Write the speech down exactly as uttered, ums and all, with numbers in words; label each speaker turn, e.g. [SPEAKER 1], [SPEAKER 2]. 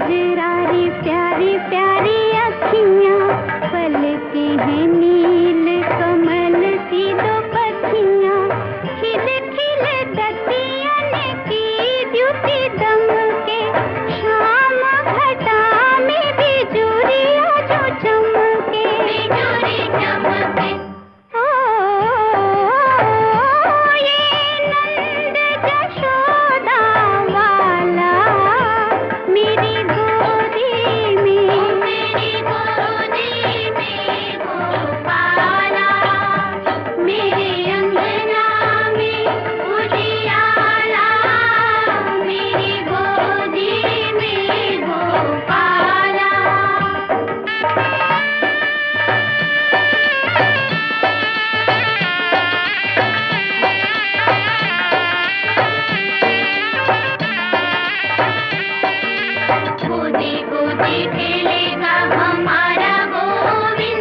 [SPEAKER 1] कजरारी प्यारी प्यारी अखियाँ, पलके हैं नील कमल सी दो पखियाँ, खिल खिल दतियन की द्युति दमके, शाम घटा में बिजुरिया जो चमके, बिजुरी चमके। ओ, ये नंद जशोदा वाला मेरी गोदी में, मेरी गोदी में गोपाला, मेरे अंगना में उजियाला, मेरी गोदी में गोपाला। गोदी गोदी खेलेगा हमारा गोविंद,